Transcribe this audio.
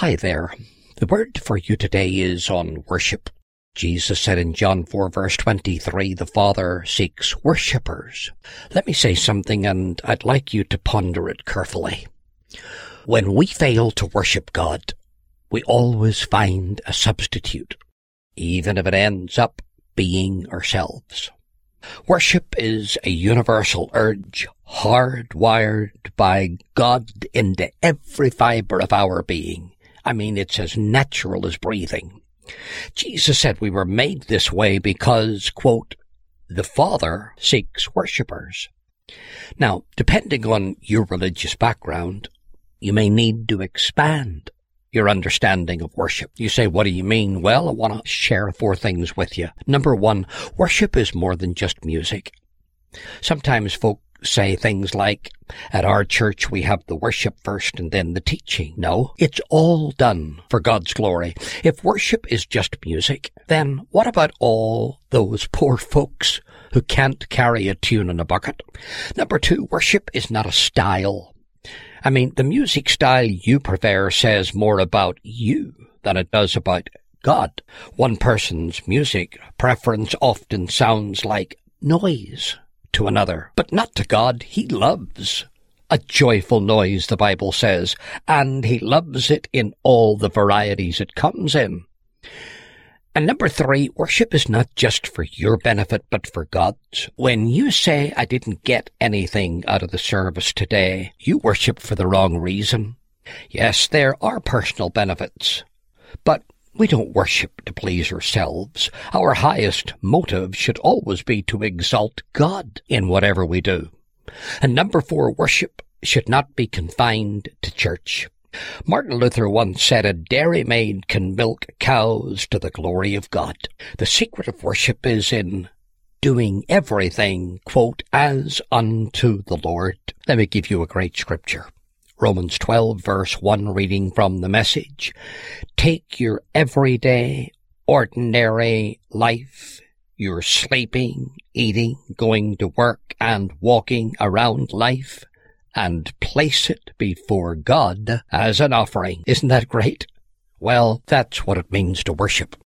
Hi there. The word for you today is on worship. Jesus said in John 4 verse 23, the Father seeks worshippers. Let me say something and I'd like you to ponder it carefully. When we fail to worship God, we always find a substitute, even if it ends up being ourselves. Worship is a universal urge, hardwired by God into every fiber of our being. I mean, it's as natural as breathing. Jesus said we were made this way because, quote, the Father seeks worshippers. Now, depending on your religious background, you may need to expand your understanding of worship. You say, what do you mean? Well, I want to share 4 things with you. Number 1, worship is more than just music. Sometimes folk say things like, at our church we have the worship first and then the teaching. No, it's all done for God's glory. If worship is just music, then what about all those poor folks who can't carry a tune in a bucket? Number 2, worship is not a style. I mean, the music style you prefer says more about you than it does about God. One person's music preference often sounds like noise to another, but not to God. He loves a joyful noise, the Bible says, and he loves it in all the varieties it comes in. And number 3, worship is not just for your benefit, but for God's. When you say, I didn't get anything out of the service today, you worship for the wrong reason. Yes, there are personal benefits, but we don't worship to please ourselves. Our highest motive should always be to exalt God in whatever we do. And number 4, worship should not be confined to church. Martin Luther once said, a dairymaid can milk cows to the glory of God. The secret of worship is in doing everything, quote, as unto the Lord. Let me give you a great scripture. Romans 12 verse 1, reading from the Message. Take your everyday, ordinary life, your sleeping, eating, going to work, and walking around life, and place it before God as an offering. Isn't that great? Well, that's what it means to worship.